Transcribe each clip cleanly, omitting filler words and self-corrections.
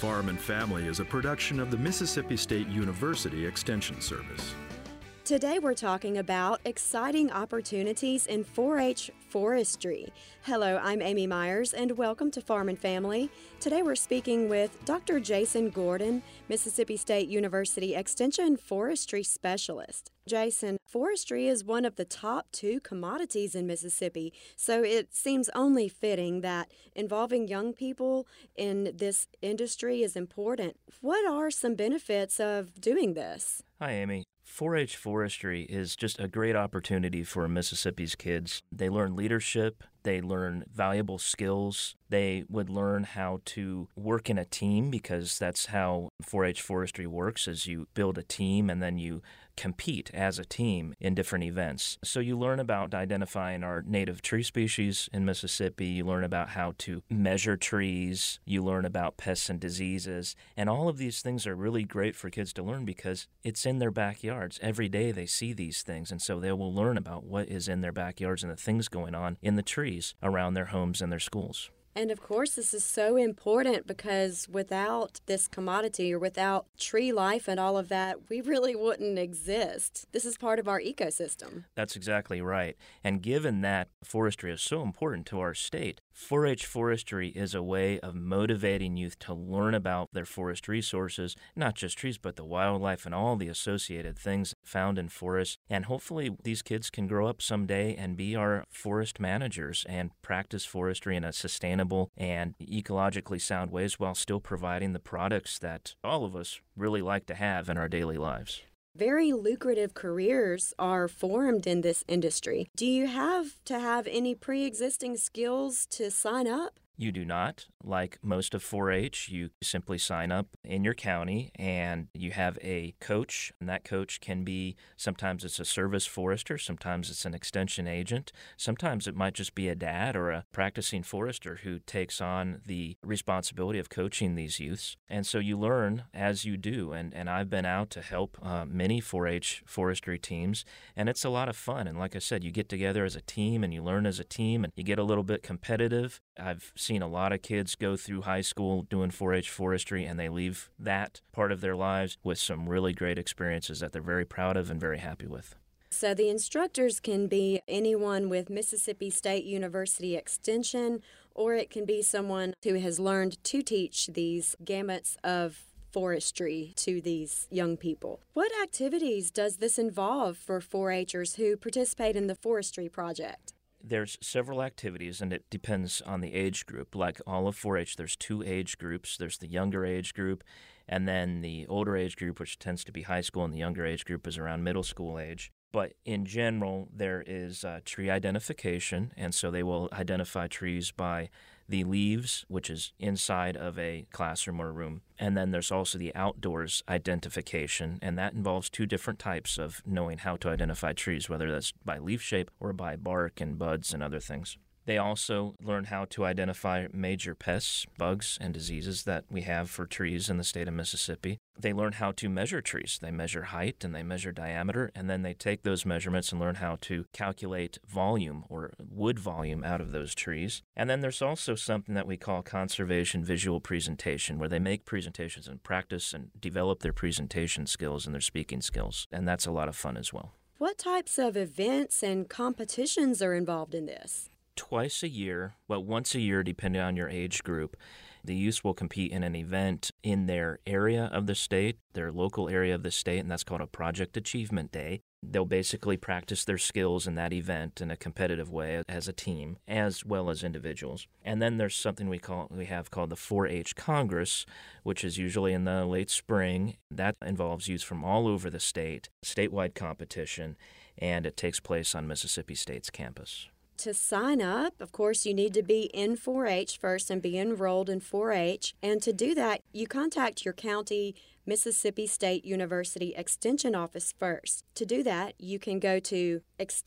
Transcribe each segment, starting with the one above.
Farm and Family is a production of the Mississippi State University Extension Service. Today we're talking about exciting opportunities in 4-H forestry. Hello, I'm Amy Myers and welcome to Farm and Family. Today we're speaking with Dr. Jason Gordon, Mississippi State University Extension Forestry Specialist. Jason, forestry is one of the top 2 commodities in Mississippi, so it seems only fitting that involving young people in this industry is important. What are some benefits of doing this? Hi, Amy. 4-H forestry is just a great opportunity for Mississippi's kids. They learn leadership, they learn valuable skills, they would learn how to work in a team because that's how 4-H forestry works, is you build a team and then you compete as a team in different events. So you learn about identifying our native tree species in Mississippi, you learn about how to measure trees, you learn about pests and diseases, and all of these things are really great for kids to learn because it's in their backyards. Every day they see these things, and so they will learn about what is in their backyards and the things going on in the trees around their homes and their schools. And of course, this is so important because without this commodity or without tree life and all of that, we really wouldn't exist. This is part of our ecosystem. That's exactly right. And given that forestry is so important to our state, 4-H forestry is a way of motivating youth to learn about their forest resources, not just trees, but the wildlife and all the associated things found in forests. And hopefully these kids can grow up someday and be our forest managers and practice forestry in a sustainable and ecologically sound ways while still providing the products that all of us really like to have in our daily lives. Very lucrative careers are formed in this industry. Do you have to have any pre-existing skills to sign up? You do not. Like most of 4-H, you simply sign up in your county and you have a coach, and that coach can be, sometimes it's a service forester, sometimes it's an extension agent, sometimes it might just be a dad or a practicing forester who takes on the responsibility of coaching these youths. And so you learn as you do, and I've been out to help many 4-H forestry teams, and it's a lot of fun. And like I said, you get together as a team and you learn as a team and you get a little bit competitive. I've seen a lot of kids go through high school doing 4-H forestry, and they leave that part of their lives with some really great experiences that they're very proud of and very happy with. So the instructors can be anyone with Mississippi State University Extension, or it can be someone who has learned to teach these gamuts of forestry to these young people. What activities does this involve for 4-Hers who participate in the forestry project? There's several activities, and it depends on the age group. Like all of 4-H, there's 2 age groups. There's the younger age group, and then the older age group, which tends to be high school, and the younger age group is around middle school age. But in general, there is tree identification, and so they will identify trees by the leaves, which is inside of a classroom or room. And then there's also the outdoors identification, and that involves 2 different types of knowing how to identify trees, whether that's by leaf shape or by bark and buds and other things. They also learn how to identify major pests, bugs, and diseases that we have for trees in the state of Mississippi. They learn how to measure trees. They measure height and they measure diameter, and then they take those measurements and learn how to calculate volume or wood volume out of those trees. And then there's also something that we call conservation visual presentation, where they make presentations and practice and develop their presentation skills and their speaking skills, and that's a lot of fun as well. What types of events and competitions are involved in this? Twice a year, once a year depending on your age group, the youth will compete in an event in their area of the state, their local area of the state, and that's called a Project Achievement Day. They'll basically practice their skills in that event in a competitive way as a team, as well as individuals. And then there's something we have called the 4-H Congress, which is usually in the late spring. That involves youth from all over the state, statewide competition, and it takes place on Mississippi State's campus. To sign up, of course, you need to be in 4-H first and be enrolled in 4-H. And to do that, you contact your county Mississippi State University Extension office first. To do that, you can go to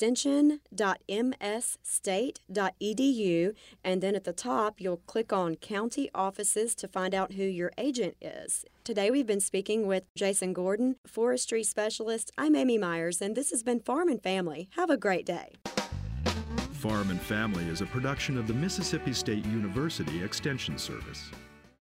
extension.msstate.edu, and then at the top, you'll click on County Offices to find out who your agent is. Today, we've been speaking with Jason Gordon, Forestry Specialist. I'm Amy Myers, and this has been Farm and Family. Have a great day. Farm and Family is a production of the Mississippi State University Extension Service.